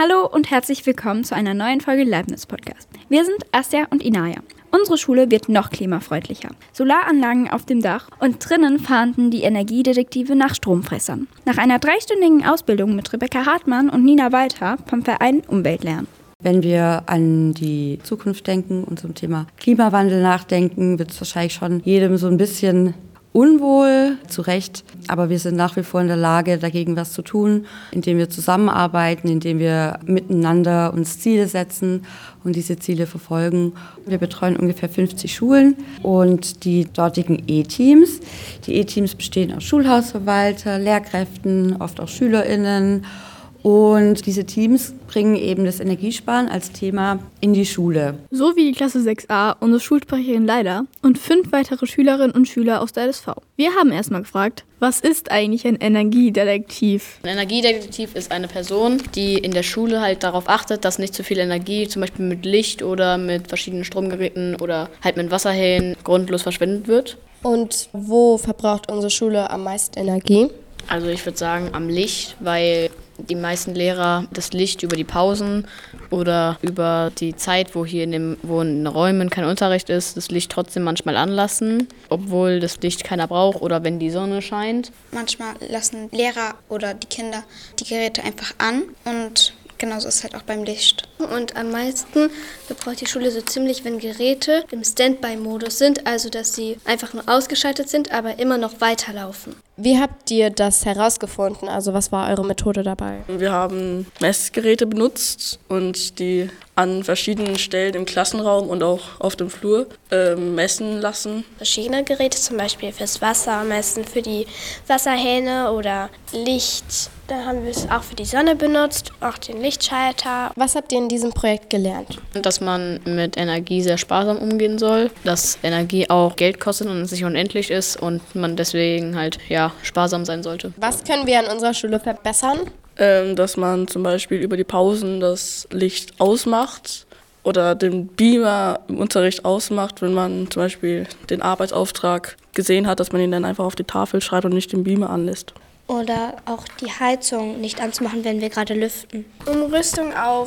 Hallo und herzlich willkommen zu einer neuen Folge Leibniz Podcast. Wir sind Asja und Inaya. Unsere Schule wird noch klimafreundlicher. Solaranlagen auf dem Dach und drinnen fahnden die Energiedetektive nach Stromfressern. Nach einer 3-stündigen Ausbildung mit Rebecca Hartmann und Nina Walter vom Verein Umweltlernen. Wenn wir an die Zukunft denken und zum Thema Klimawandel nachdenken, wird es wahrscheinlich schon jedem so ein bisschen unwohl, zu Recht. Aber wir sind nach wie vor in der Lage, dagegen was zu tun, indem wir zusammenarbeiten, indem wir miteinander uns Ziele setzen und diese Ziele verfolgen. Wir betreuen ungefähr 50 Schulen und die dortigen E-Teams. Die E-Teams bestehen aus Schulhausverwalter, Lehrkräften, oft auch SchülerInnen. Und diese Teams bringen eben das Energiesparen als Thema in die Schule. So wie die Klasse 6a, unsere Schulsprecherin Leila und 5 weitere Schülerinnen und Schüler aus der LSV. Wir haben erstmal gefragt, was ist eigentlich ein Energiedetektiv? Ein Energiedetektiv ist eine Person, die in der Schule halt darauf achtet, dass nicht zu viel Energie, zum Beispiel mit Licht oder mit verschiedenen Stromgeräten oder halt mit Wasserhähnen, grundlos verschwendet wird. Und wo verbraucht unsere Schule am meisten Energie? Also ich würde sagen am Licht, weil die meisten Lehrer das Licht über die Pausen oder über die Zeit, wo in den Räumen kein Unterricht ist, das Licht trotzdem manchmal anlassen, obwohl das Licht keiner braucht oder wenn die Sonne scheint. Manchmal lassen Lehrer oder die Kinder die Geräte einfach an und genauso ist es halt auch beim Licht. Und am meisten verbraucht die Schule so ziemlich, wenn Geräte im Standby-Modus sind, also dass sie einfach nur ausgeschaltet sind, aber immer noch weiterlaufen. Wie habt ihr das herausgefunden? Also was war eure Methode dabei? Wir haben Messgeräte benutzt und die an verschiedenen Stellen im Klassenraum und auch auf dem Flur messen lassen. Verschiedene Geräte, zum Beispiel fürs Wasser messen, für die Wasserhähne oder Licht. Da haben wir es auch für die Sonne benutzt, auch den Lichtschalter. Was habt ihr in diesem Projekt gelernt? Dass man mit Energie sehr sparsam umgehen soll, dass Energie auch Geld kostet und es nicht unendlich ist und man deswegen halt sparsam sein sollte. Was können wir an unserer Schule verbessern? Dass man zum Beispiel über die Pausen das Licht ausmacht oder den Beamer im Unterricht ausmacht, wenn man zum Beispiel den Arbeitsauftrag gesehen hat, dass man ihn dann einfach auf die Tafel schreibt und nicht den Beamer anlässt. Oder auch die Heizung nicht anzumachen, wenn wir gerade lüften. Umrüstung auf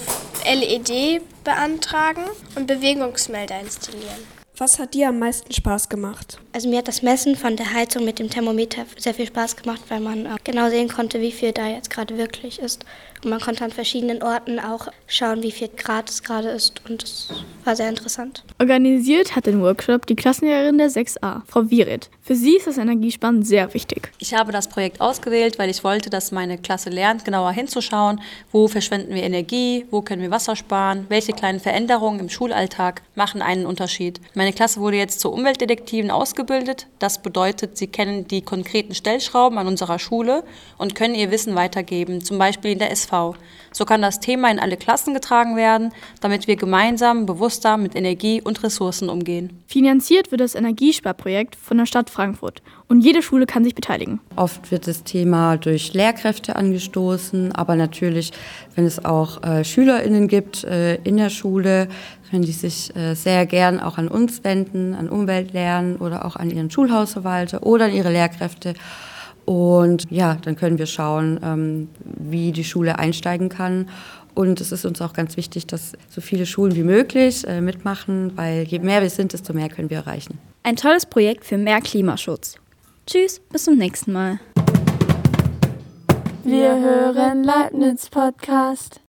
LED beantragen und Bewegungsmelder installieren. Was hat dir am meisten Spaß gemacht? Also mir hat das Messen von der Heizung mit dem Thermometer sehr viel Spaß gemacht, weil man genau sehen konnte, wie viel da jetzt gerade wirklich ist. Und man konnte an verschiedenen Orten auch schauen, wie viel Grad es gerade ist. Und es war sehr interessant. Organisiert hat den Workshop die Klassenlehrerin der 6a, Frau Viret. Für sie ist das Energiesparen sehr wichtig. Ich habe das Projekt ausgewählt, weil ich wollte, dass meine Klasse lernt, genauer hinzuschauen, wo verschwenden wir Energie, wo können wir Wasser sparen, welche kleinen Veränderungen im Schulalltag machen einen Unterschied. Meine Klasse wurde jetzt zur Umweltdetektivin ausgebildet. Das bedeutet, sie kennen die konkreten Stellschrauben an unserer Schule und können ihr Wissen weitergeben, zum Beispiel in der SV. So kann das Thema in alle Klassen getragen werden, damit wir gemeinsam bewusster mit Energie und Ressourcen umgehen. Finanziert wird das Energiesparprojekt von der Stadt Frankfurt und jede Schule kann sich beteiligen. Oft wird das Thema durch Lehrkräfte angestoßen, aber natürlich, wenn es auch SchülerInnen gibt in der Schule, können die sich sehr gern auch an uns wenden, an Umweltlernen oder auch an ihren Schulhausverwalter oder an ihre Lehrkräfte. Und dann können wir schauen, wie die Schule einsteigen kann. Und es ist uns auch ganz wichtig, dass so viele Schulen wie möglich mitmachen, weil je mehr wir sind, desto mehr können wir erreichen. Ein tolles Projekt für mehr Klimaschutz. Tschüss, bis zum nächsten Mal. Wir hören Leibniz Podcast.